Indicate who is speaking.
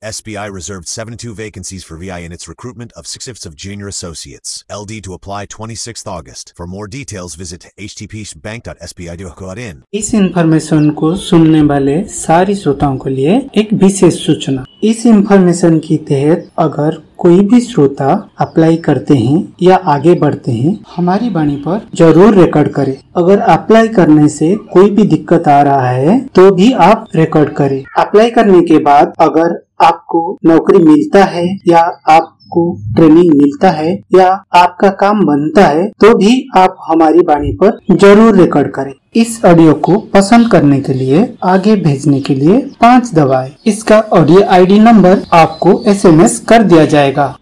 Speaker 1: SBI reserved 72 vacancies for VI in its recruitment of 6 shifts of junior associates. LD to apply 26th August. For more details, visit http://bank.sbi.in.
Speaker 2: इस information को सुनने वाले सारी श्रोताओं के लिए एक विशेष सूचना। इस इंफॉर्मेशन के तहत अगर कोई भी श्रोता अप्लाई करते हैं या आगे बढ़ते हैं, हमारी वाणी पर जरूर रिकॉर्ड करें। अगर अप्लाई करने से कोई भी दिक्कत आ रहा है तो भी आप रिकॉर्ड करें। अप्लाई करने के बाद अगर आपको नौकरी मिलता है या आपको ट्रेनिंग मिलता है या आपका काम बनता है तो भी आप हमारी वाणी पर जरूर रिकॉर्ड करें। इस ऑडियो को पसंद करने के लिए, आगे भेजने के लिए 5 दबाएं। इसका ऑडियो आईडी नंबर आपको SMS कर दिया जाएगा।